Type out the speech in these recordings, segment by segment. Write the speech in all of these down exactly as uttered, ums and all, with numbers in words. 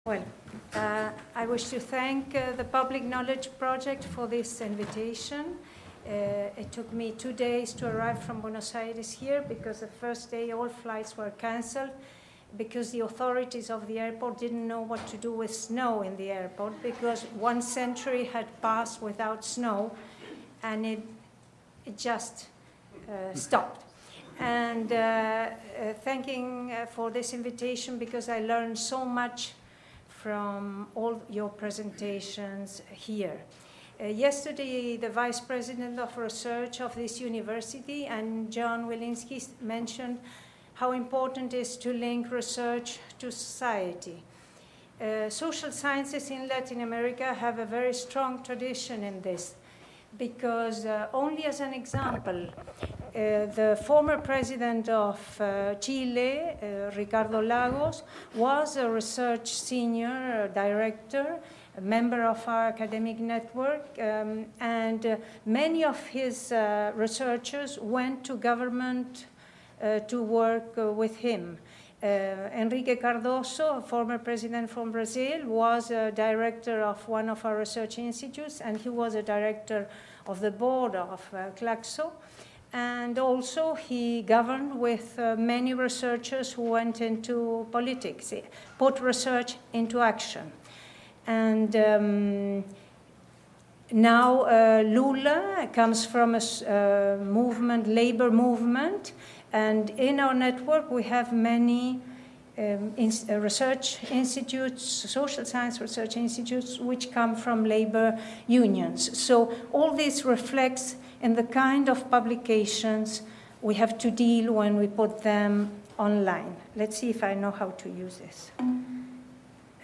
Well, uh, I wish to thank uh, the Public Knowledge Project for this invitation. Uh, it took me two days to arrive from Buenos Aires here because the first day all flights were canceled because the authorities of the airport didn't know what to do with snow in the airport because one century had passed without snow and it, it just uh, stopped. And uh, uh, thanking uh, for this invitation because I learned so much from all your presentations here. Uh, yesterday, the Vice President of Research of this university and John Wilinski mentioned how important it is to link research to society. Uh, social sciences in Latin America have a very strong tradition in this because uh, only as an example, Uh, the former president of uh, Chile, uh, Ricardo Lagos, was a research senior director, a member of our academic network, um, and uh, many of his uh, researchers went to government uh, to work uh, with him. Uh, Enrique Cardoso, a former president from Brazil, was a director of one of our research institutes, and he was a director of the board of uh, Claxo. And also he governed with uh, many researchers who went into politics, put research into action. And um, now uh, Lula comes from a uh, movement, labor movement, and in our network we have many um, in, uh, research institutes, social science research institutes, which come from labor unions. So all this reflects in the kind of publications we have to deal when we put them online. Let's see if I know how to use this. Uh,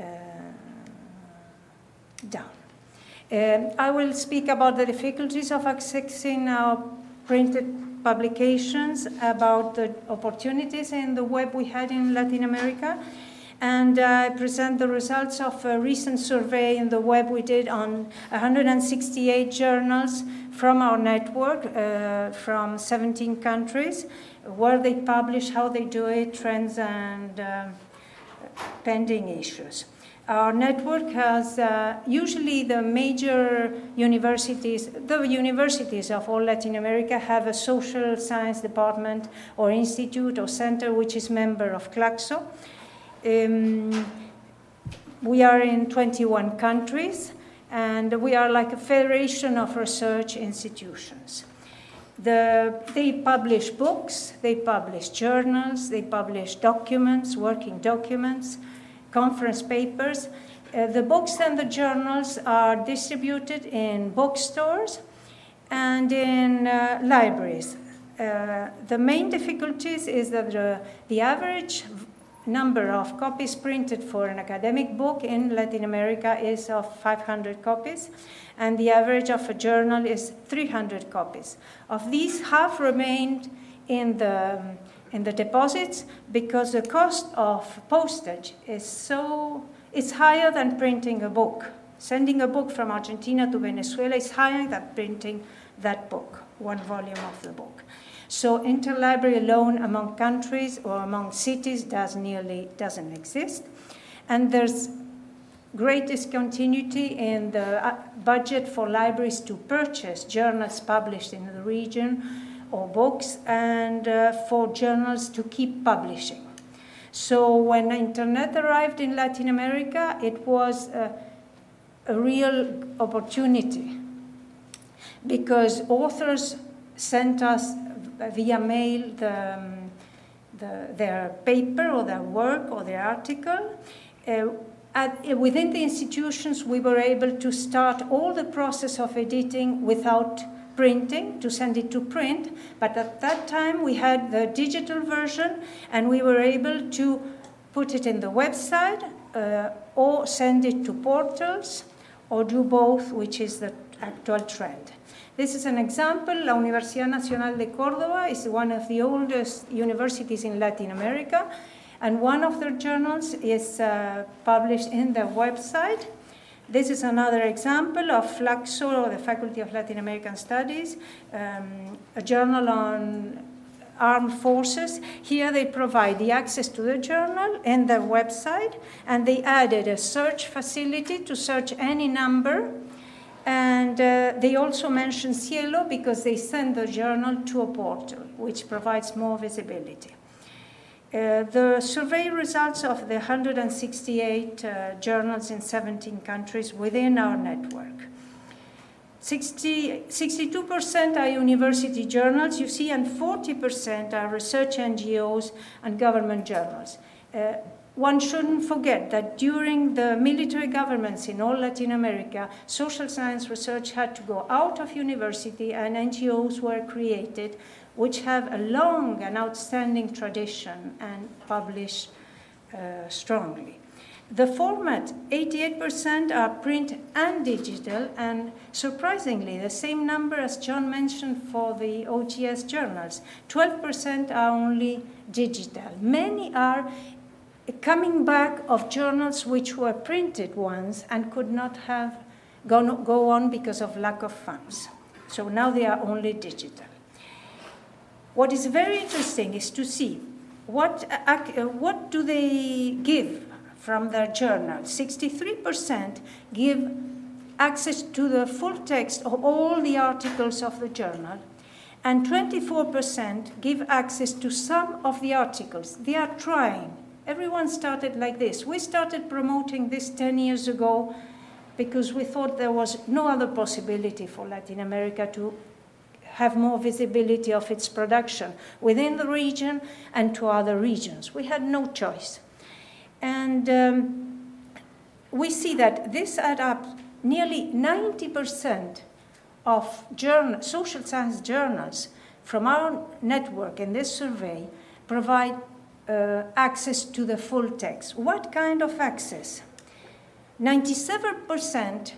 down. Um, I will speak about the difficulties of accessing our printed publications, about the opportunities in the web we had in Latin America, and I uh, present the results of a recent survey in the web we did on one hundred sixty-eight journals from our network, uh, from seventeen countries, where they publish, how they do it, trends and uh, pending issues. Our network has uh, usually the major universities, the universities of all Latin America have a social science department or institute or center which is member of Claxo. Um, we are in twenty-one countries, and we are like a federation of research institutions. The, they publish books, they publish journals, they publish documents, working documents, conference papers. Uh, the books and the journals are distributed in bookstores and in uh, libraries. Uh, the main difficulties is that the, the average number of copies printed for an academic book in Latin America is of five hundred copies, and the average of a journal is three hundred copies. Of these, half remained in the, in the deposits because the cost of postage is so, it's higher than printing a book. Sending a book from Argentina to Venezuela is higher than printing that book, one volume of the book. So interlibrary loan among countries or among cities does nearly doesn't exist. And there's great discontinuity in the budget for libraries to purchase journals published in the region or books, and uh, for journals to keep publishing. So when internet arrived in Latin America, it was a, a real opportunity because authors sent us via mail the, um, the, their paper or their work or their article. Uh, at, uh, within the institutions, we were able to start all the process of editing without printing, to send it to print. But at that time, we had the digital version, and we were able to put it in the website uh, or send it to portals or do both, which is the actual trend. This is an example. La Universidad Nacional de Córdoba is one of the oldest universities in Latin America, and one of their journals is uh, published in their website. This is another example of Flaxo, or the Faculty of Latin American Studies, um, a journal on armed forces. Here they provide the access to the journal and their website, and they added a search facility to search any number. And uh, they also mention Cielo because they send the journal to a portal, which provides more visibility. Uh, the survey results of the one hundred sixty-eight uh, journals in seventeen countries within our network. sixty, sixty-two percent are university journals, you see, and forty percent are research N G Os and government journals. Uh, one shouldn't forget that during the military governments in all Latin America, social science research had to go out of university and N G Os were created, which have a long and outstanding tradition and publish uh, strongly. The format, eighty-eight percent are print and digital, and surprisingly, the same number as John mentioned for the O G S journals, twelve percent are only digital. Many are coming back of journals which were printed once and could not have gone, go on because of lack of funds. So now they are only digital. What is very interesting is to see what, uh, what do they give from their journal. sixty-three percent give access to the full text of all the articles of the journal, and twenty-four percent give access to some of the articles. They are trying. Everyone started like this. We started promoting this ten years ago because we thought there was no other possibility for Latin America to have more visibility of its production within the region and to other regions. We had no choice. And um, we see that this adds up nearly ninety percent of journal, social science journals from our network in this survey provide uh, access to the full text. What kind of access? ninety-seven percent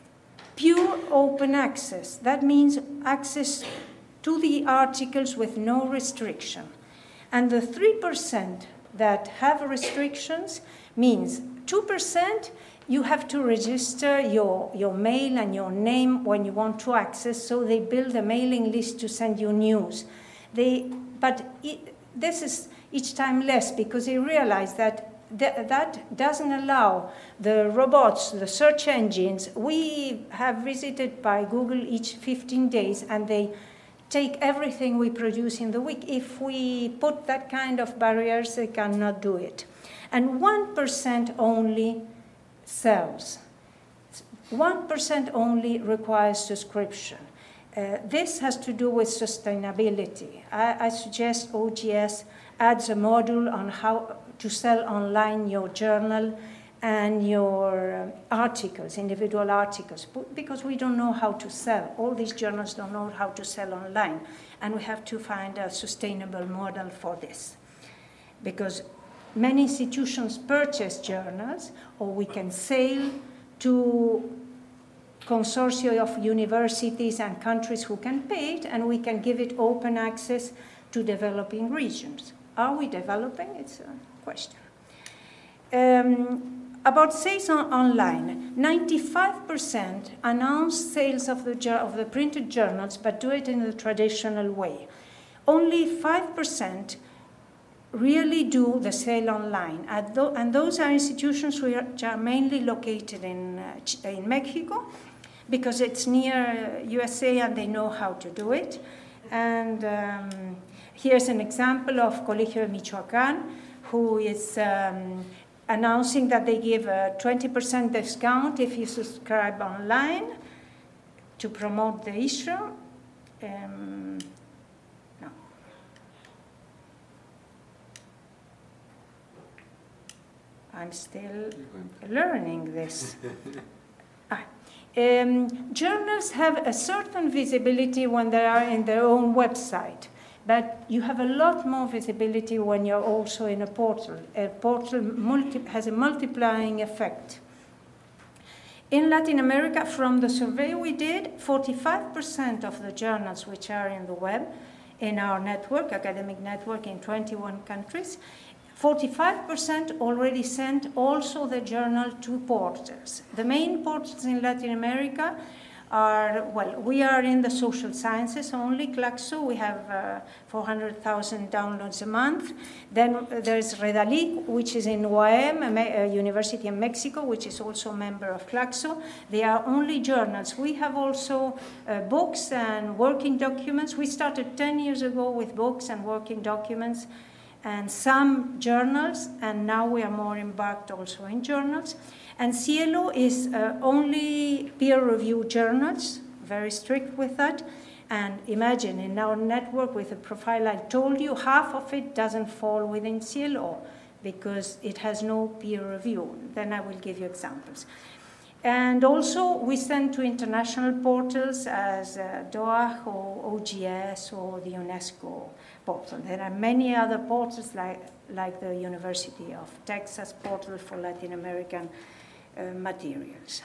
pure open access. That means access to the articles with no restriction. And the three percent that have restrictions means two percent you have to register your, your mail and your name when you want to access, so they build a mailing list to send you news. They, but it, this is each time less because they realize that th that doesn't allow the robots, the search engines. We have visited by Google each fifteen days and they take everything we produce in the week. If we put that kind of barriers, they cannot do it. And one percent only sells. one percent only requires subscription. Uh, this has to do with sustainability. I, I suggest O G S adds a module on how to sell online your journal and your um, articles, individual articles, because we don't know how to sell. All these journals don't know how to sell online, and we have to find a sustainable model for this. Because many institutions purchase journals, or we can sell to consortia of universities and countries who can pay it, and we can give it open access to developing regions. Are we developing? It's a question. Um, About sales on online, ninety-five percent announce sales of the, of the printed journals, but do it in the traditional way. Only five percent really do the sale online, and those are institutions which are mainly located in, uh, in Mexico, because it's near U S A and they know how to do it. And um, here's an example of Colegio de Michoacán, who is um, announcing that they give a twenty percent discount if you subscribe online to promote the issue. Um, no. I'm still learning this. ah. um, journals have a certain visibility when they are in their own website. But you have a lot more visibility when you're also in a portal. A portal multi has a multiplying effect. In Latin America, from the survey we did, forty-five percent of the journals which are in the web, in our network, academic network in twenty-one countries, forty-five percent already sent also the journal to portals. The main portals in Latin America are, well, we are in the social sciences only, Claxo. We have uh, four hundred thousand downloads a month. Then there's Redalic, which is in U A M, a university in Mexico, which is also a member of Claxo. They are only journals. We have also uh, books and working documents. We started ten years ago with books and working documents and some journals, and now we are more embarked also in journals. And Cielo is uh, only peer-reviewed journals, very strict with that. And imagine, in our network with the profile I told you, half of it doesn't fall within Cielo because it has no peer review. Then I will give you examples. And also, we send to international portals as uh, D O A C or O G S or the UNESCO portal. There are many other portals like, like the University of Texas portal for Latin American uh, materials.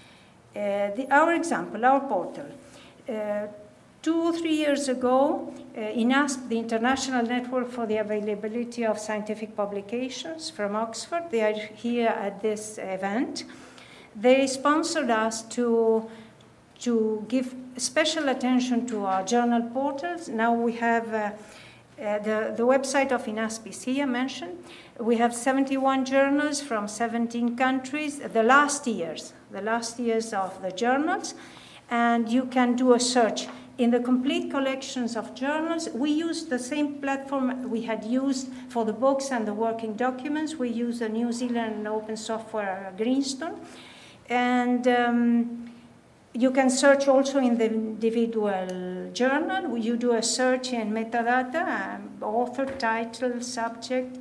Uh, the, our example, our portal. Uh, two or three years ago, uh, INASP, the International Network for the Availability of Scientific Publications from Oxford, they are here at this event. They sponsored us to, to give special attention to our journal portals. Now we have uh, uh, the, the website of INASP is here mentioned. We have seventy-one journals from seventeen countries, the last years, the last years of the journals. And you can do a search. In the complete collections of journals, we use the same platform we had used for the books and the working documents. We use the New Zealand open software Greenstone. And um, you can search also in the individual journal. You do a search in metadata, um, author, title, subject,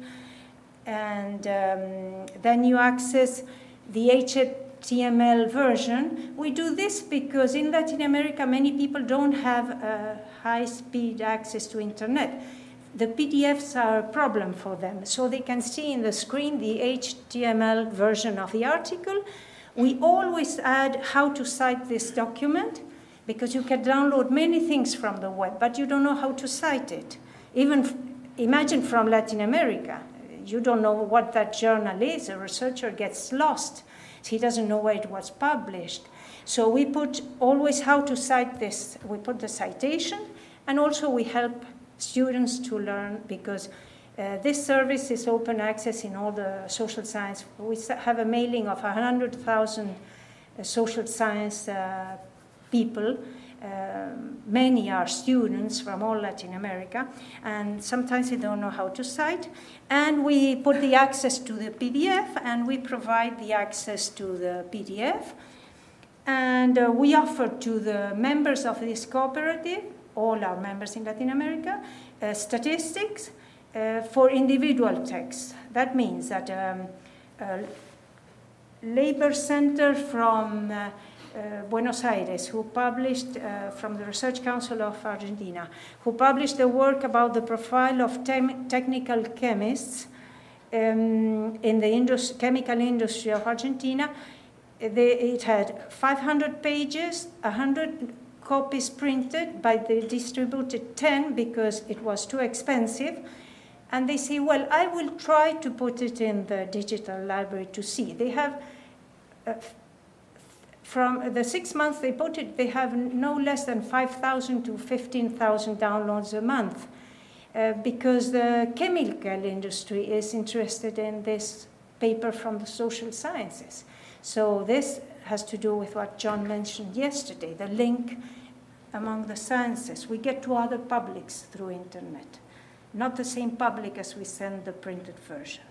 and um, then you access the H T M L version. We do this because in Latin America, many people don't have uh, high-speed access to internet. The P D Fs are a problem for them, so they can see in the screen the H T M L version of the article. We always add how to cite this document, because you can download many things from the web, but you don't know how to cite it. Even imagine from Latin America, you don't know what that journal is. A researcher gets lost. He doesn't know where it was published. So we put always how to cite this. We put the citation, and also we help students to learn, because Uh, this service is open access in all the social science. We have a mailing of one hundred thousand uh, social science uh, people. Uh, many are students from all Latin America, and sometimes they don't know how to cite. And we put the access to the P D F, and we provide the access to the P D F. And uh, we offer to the members of this cooperative, all our members in Latin America, uh, statistics, Uh, for individual texts. That means that um, a labor center from uh, uh, Buenos Aires, who published uh, from the Research Council of Argentina, who published a work about the profile of technical chemists um, in the indus chemical industry of Argentina. They, it had five hundred pages, one hundred copies printed, but they distributed ten because it was too expensive. And they say, well, I will try to put it in the digital library to see. They have, uh, from the six months they put it, they have no less than five thousand to fifteen thousand downloads a month, uh, because the chemical industry is interested in this paper from the social sciences. So this has to do with what John mentioned yesterday, the link among the sciences. We get to other publics through internet. Not the same public as we send the printed version.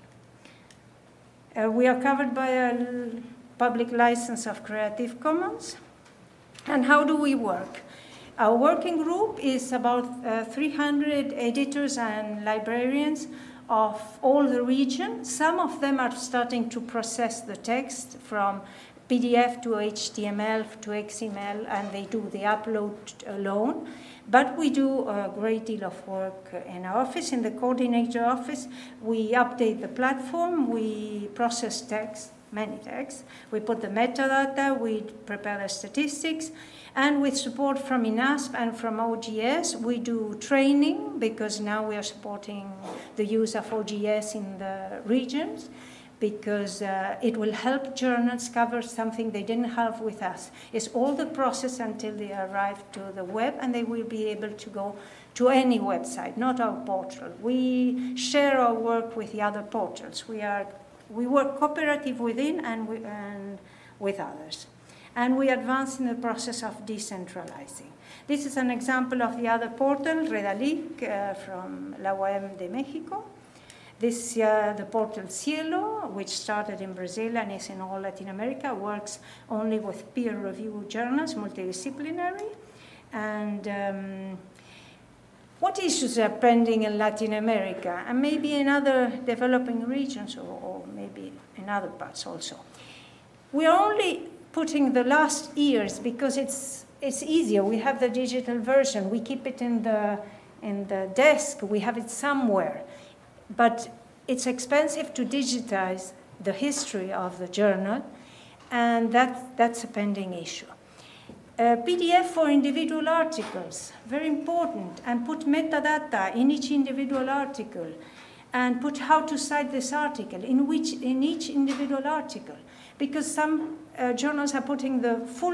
Uh, we are covered by a public license of Creative Commons. And how do we work? Our working group is about uh, three hundred editors and librarians of all the region. Some of them are starting to process the text from P D F to H T M L to X M L, and they do the upload alone. But we do a great deal of work in our office, in the coordinator office. We update the platform, we process text, many texts, we put the metadata, we prepare the statistics, and with support from INASP and from O G S, we do training, because now we are supporting the use of O G S in the regions. because uh, it will help journals cover something they didn't have with us. It's all the process until they arrive to the web, and they will be able to go to any website, not our portal. We share our work with the other portals. We are we work cooperative within and, we, and with others. And we advance in the process of decentralizing. This is an example of the other portal, Redalic, uh, from la U A M de Mexico. This, uh, the portal Cielo, which started in Brazil and is in all Latin America, works only with peer-reviewed journals, multidisciplinary. And um, what issues are pending in Latin America, and maybe in other developing regions, or, or maybe in other parts also? We are only putting the last years because it's it's easier. We have the digital version. We keep it in the in the desk. We have it somewhere. But it's expensive to digitize the history of the journal, and that, that's a pending issue. Uh, P D F for individual articles, very important, and put metadata in each individual article, and put how to cite this article in, which, in each individual article, because some uh, journals are putting the full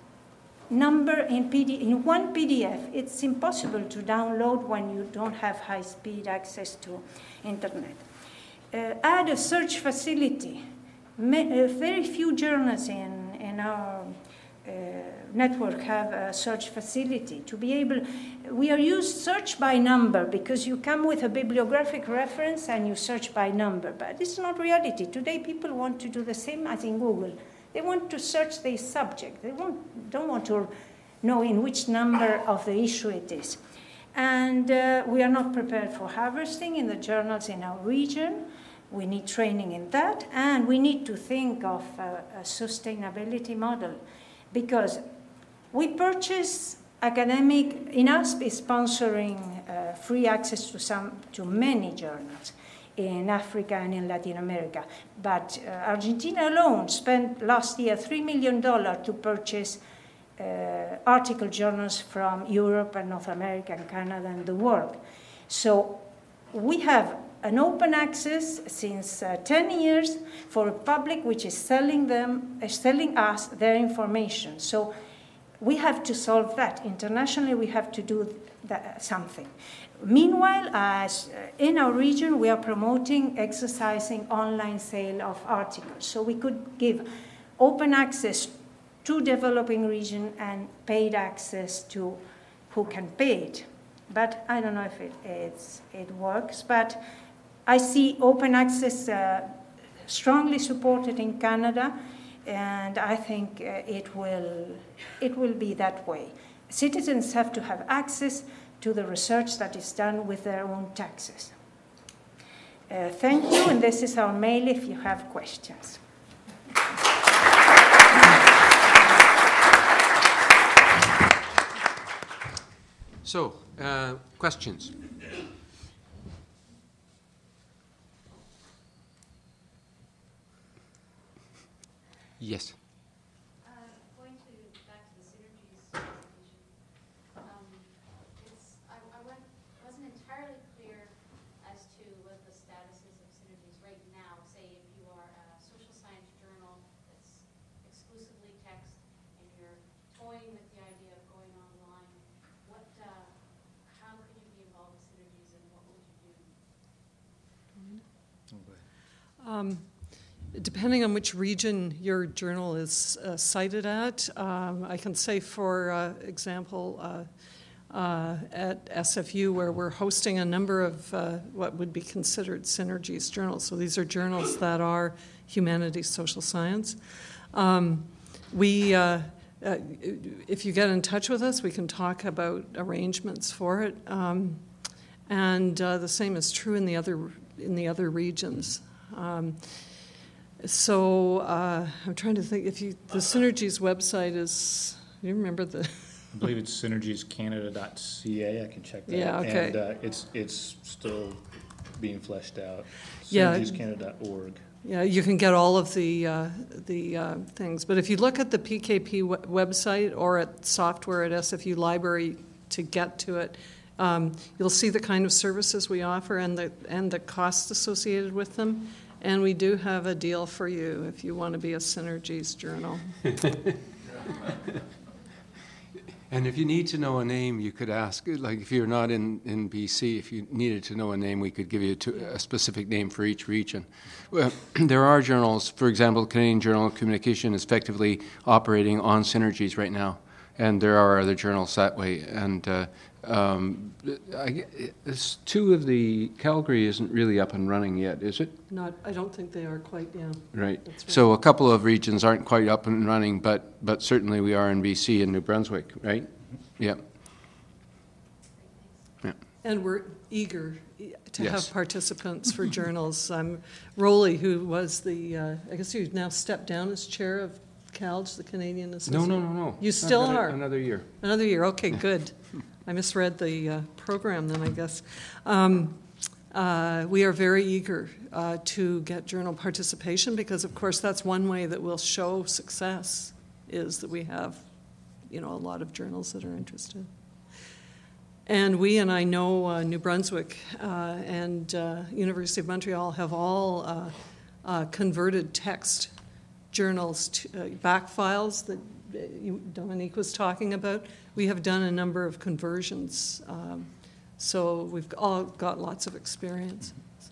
number in, P D, in one P D F. It's impossible to download when you don't have high-speed access to internet. Uh, add a search facility. Ma uh, very few journals in, in our uh, network have a search facility. To be able, we are used search by number because you come with a bibliographic reference and you search by number, but it's not reality. Today people want to do the same as in Google. They want to search the subject. They want, don't want to know in which number of the issue it is. And uh, we are not prepared for harvesting in the journals in our region. We need training in that, and we need to think of a, a sustainability model, because we purchase academic, INASP is sponsoring uh, free access to, some, to many journals in Africa and in Latin America. But uh, Argentina alone spent last year three million dollars to purchase uh, article journals from Europe and North America and Canada and the world. So we have an open access since uh, ten years for a public which is selling them, uh, selling us their information. So we have to solve that. Internationally, we have to do that, something. Meanwhile, as uh, in our region, we are promoting exercising online sale of articles. So we could give open access to developing region and paid access to who can pay it. But I don't know if it, it's, it works. But I see open access uh, strongly supported in Canada, and I think uh, it will, it will be that way. Citizens have to have access to the research that is done with their own taxes. Uh, thank you, and this is our mail if you have questions. So, uh, questions? Yes. Uh, going to back to the synergies presentation, um, it's I, I went, wasn't entirely clear as to what the status is of synergies right now. Say if you are a social science journal that's exclusively text and you're toying with the idea of going online, what, uh, how could you be involved with synergies and what would you do? Um, Depending on which region your journal is uh, cited at, um, I can say, for uh, example, uh, uh, at S F U, where we're hosting a number of uh, what would be considered synergies journals. So these are journals that are humanities, social science. Um, we, uh, uh, if you get in touch with us, we can talk about arrangements for it. Um, and uh, the same is true in the other in the other regions. Um, So uh, I'm trying to think if you, the Synergies website is, you remember the? I believe it's synergies canada dot c a. I can check that. Yeah, okay. And uh, it's it's still being fleshed out. Yeah. synergies canada dot org. Yeah, you can get all of the uh, the uh, things. But if you look at the P K P w- website or at software at S F U Library to get to it, um, you'll see the kind of services we offer and the and the costs associated with them. And we do have a deal for you if you want to be a Synergies journal. And if you need to know a name, you could ask, like if you're not in, in B C, if you needed to know a name, we could give you to, a specific name for each region. Well, there are journals, for example, Canadian Journal of Communication is effectively operating on Synergies right now, and there are other journals that way. And uh, um, I, it's two of the, Calgary isn't really up and running yet, is it? Not, I don't think they are quite, yeah. Right. That's right. So a couple of regions aren't quite up and running, but but certainly we are in B C and New Brunswick, right? Yeah. Yeah. And we're eager to Yes. have participants for journals. Um, Rowley, who was the, uh, I guess you now stepped down as chair of CALGE, the Canadian No, Association. no, no, no. You I've still got are? Another year. Another year, okay, good. I misread the uh, program then, I guess. Um, uh, we are very eager uh, to get journal participation because, of course, that's one way that we'll show success is that we have, you know, a lot of journals that are interested. And we, and I know uh, New Brunswick uh, and uh, University of Montreal have all uh, uh, converted text journals to uh, back files that uh, you, Dominique was talking about. We have done a number of conversions, um, so we've all got lots of experience. So.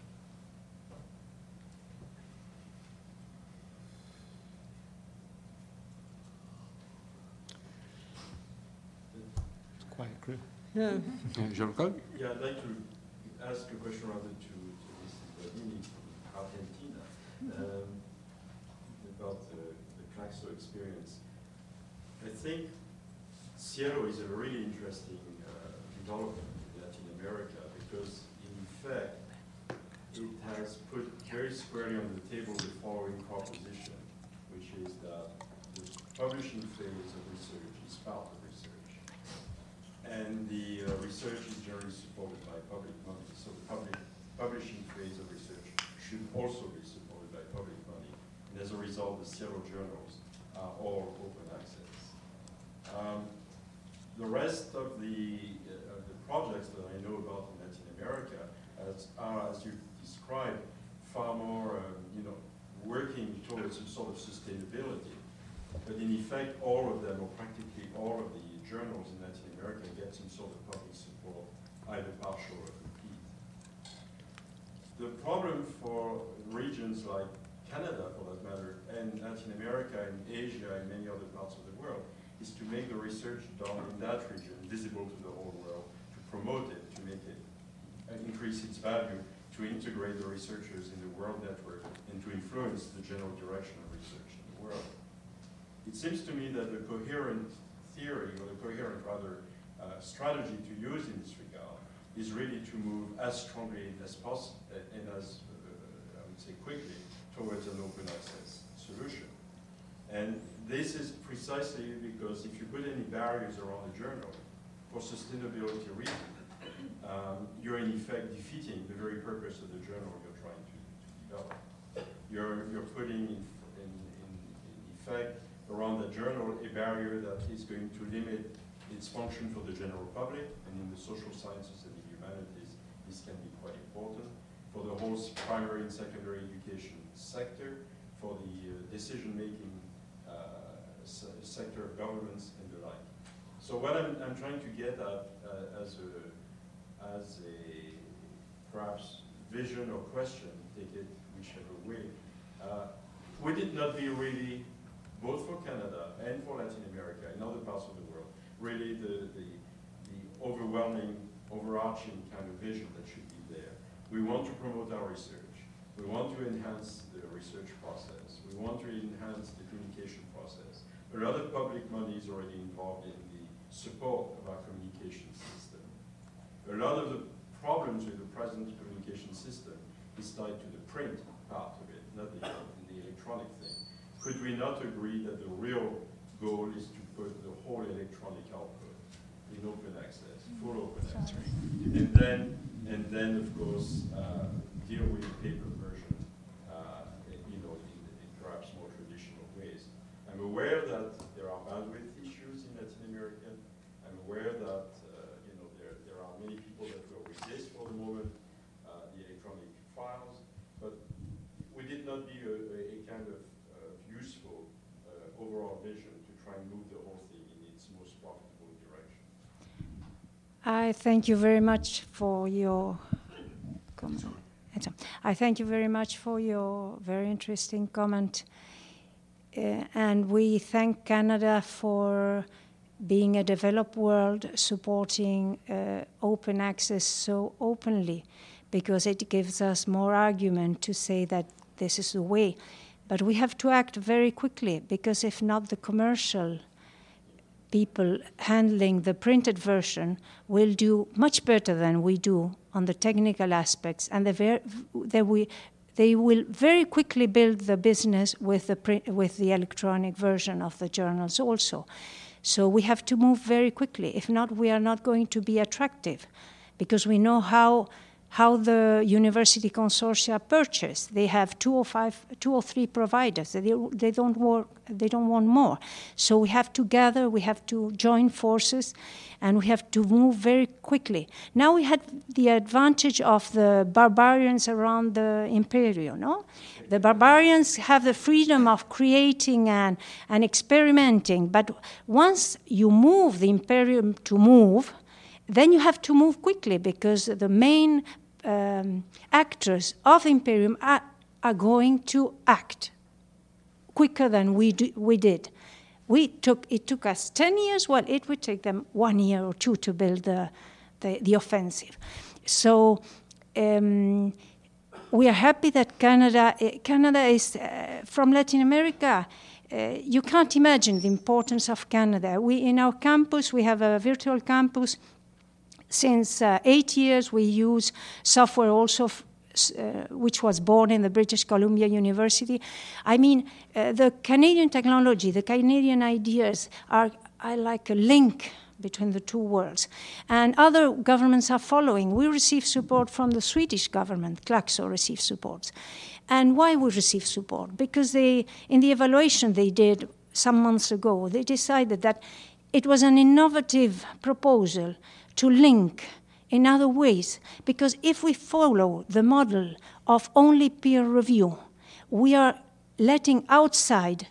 It's a quiet crew. Yeah. Yeah, Jean-Claude? Yeah, I'd like to ask a question rather to, to Missus Bernini from Argentina um, about the, the Claxo experience. I think Cielo is a really interesting uh, development in Latin America because, in fact, it has put very squarely on the table the following proposition, which is that the publishing phase of research is part of research. And the uh, research is generally supported by public money. So the public publishing phase of research should also be supported by public money. And as a result, the Cielo journals are all open access. Um, the rest of the, uh, of the projects that I know about in Latin America as, are, as you described, far more, um, you know, working towards some sort of sustainability. But in effect, all of them, or practically all of the journals in Latin America get some sort of public support, either partial or complete. The problem for regions like Canada, for that matter, and Latin America and Asia and many other parts of the world, is to make the research done in that region visible to the whole world, to promote it, to make it uh, increase its value, to integrate the researchers in the world network, and to influence the general direction of research in the world. It seems to me that the coherent theory, or the coherent rather, uh, strategy to use in this regard is really to move as strongly as possible and as, uh, I would say, quickly towards an open access solution. And this is precisely because if you put any barriers around the journal for sustainability reasons, um, you're in effect defeating the very purpose of the journal you're trying to, to develop. You're, you're putting in, in, in, in effect around the journal a barrier that is going to limit its function for the general public, and in the social sciences and the humanities, this can be quite important. For the whole primary and secondary education sector, for the uh, decision-making uh, se sector of governments and the like. So what I'm, I'm trying to get at uh, as a as a perhaps vision or question, take it whichever way, uh, would it not be really, both for Canada and for Latin America and other parts of the world, really the, the, the overwhelming, overarching kind of vision that should be there? We want to promote our research. We want to enhance the research process. We want to enhance the communication process. A lot of public money is already involved in the support of our communication system. A lot of the problems with the present communication system is tied to the print part of it, not the, the electronic thing. Could we not agree that the real goal is to put the whole electronic output in open access, full open access, and then, and then of course, uh, deal with the paper version, uh, you know, in, in perhaps more traditional ways. I'm aware that there are bandwidth issues in Latin America. I'm aware that uh, you know there there are many people that will resist for the moment uh, the electronic files, but vision to try and move the whole thing in its most profitable direction? I thank you very much for your comment. I thank you very much for your very interesting comment. Uh, and we thank Canada for being a developed world, supporting uh, open access so openly, because it gives us more argument to say that this is the way. But we have to act very quickly, because if not, the commercial people handling the printed version will do much better than we do on the technical aspects, and they, ver- they, we, they will very quickly build the business with the, print, with the electronic version of the journals also. So we have to move very quickly. If not, we are not going to be attractive, because we know how how the university consortia purchase. They have two or five, two or three providers. They, they don't work, they don't want more. So we have to gather, we have to join forces, and we have to move very quickly. Now we had the advantage of the barbarians around the Imperium, no? The barbarians have the freedom of creating and, and experimenting, but once you move the Imperium to move, then you have to move quickly, because the main um, actors of the Imperium are, are going to act quicker than we, do, we did. We took, it took us ten years, well, it would take them one year or two to build the, the, the offensive. So um, we are happy that Canada, uh, Canada is uh, from Latin America. Uh, you can't imagine the importance of Canada. We, in our campus, we have a virtual campus. Since uh, eight years, we use software also, f- uh, which was born in the British Columbia University. I mean, uh, the Canadian technology, the Canadian ideas are, are like a link between the two worlds. And other governments are following. We receive support from the Swedish government. Klaxo receives support. And why we receive support? Because they, in the evaluation they did some months ago, they decided that it was an innovative proposal to link in other ways, because if we follow the model of only peer review, we are letting outside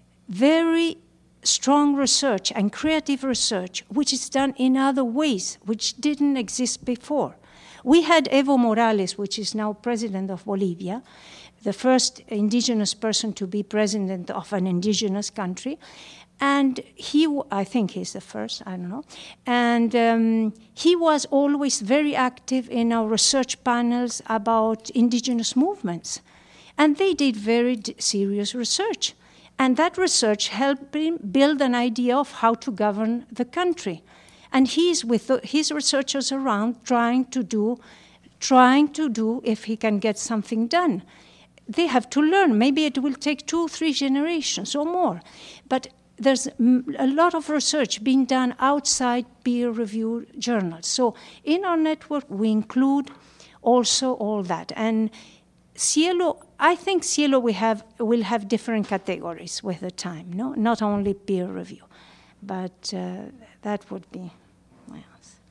very strong research and creative research, which is done in other ways, which didn't exist before. We had Evo Morales, which is now president of Bolivia, the first indigenous person to be president of an indigenous country. And he, I think he's the first, I don't know. And um, he was always very active in our research panels about indigenous movements. And they did very d- serious research. And that research helped him build an idea of how to govern the country. And he's with the, his researchers around trying to do, trying to do if he can get something done. They have to learn. Maybe it will take two, three generations or more. But there's a lot of research being done outside peer-reviewed journals. So in our network, we include also all that. And Cielo, I think Cielo we have, will have different categories with the time, no? Not only peer review. But uh, that would be my answer.